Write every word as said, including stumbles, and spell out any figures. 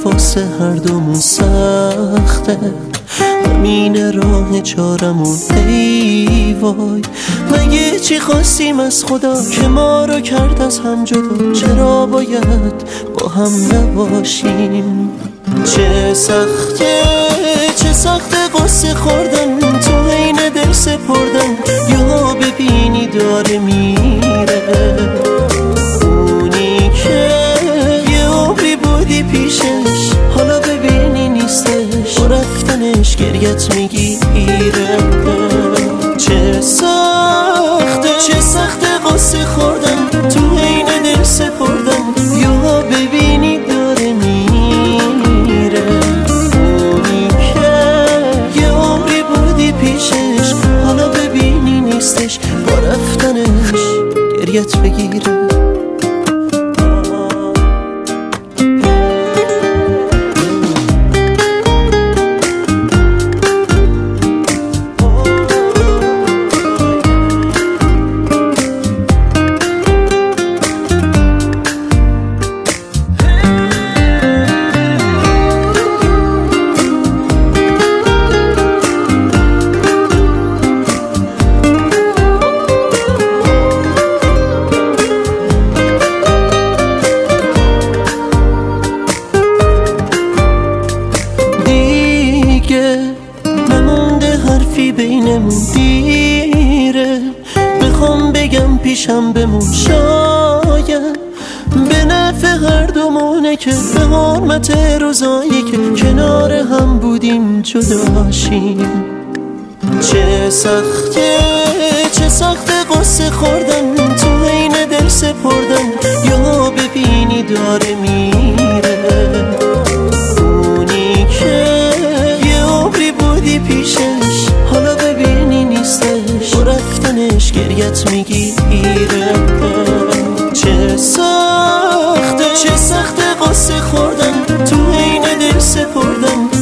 واسه هر دومون سخته، همین راه چارمون ای وای. مگه چی خواستیم از خدا که ما رو کرد از هم جدا؟ چرا باید با هم نباشیم؟ چه سخته چه سخته قصه خوردن تو عین دل سپردن، یا ببینی داره میره اونی که یه عمری بودی پیشش، حالا ببینی نیستش با رفتنش گریت میگیره. چه سخته چه سخته قصه خوردن تو عین دل سپردن، یا ببینی داره میره اونی که یه عمری بودی پیشش، حالا ببینی نیستش با رفتنش گریت بگیره. نمونده حرفی بینمون دیره، بخوام بگم پیشم بمون شاید به نفع هر دومونه که به حرمت روزایی که کنار هم بودیم جداشیم. چه سخته چه سخته قصه خوردن تو عین دل سپردن، یا ببینی داره میره اونی که بودی پیشش، حالا ببینی نیستش با رفتنش گریت میگیره. چه سخته چه سخته قصه خوردن تو عین دل سپردن،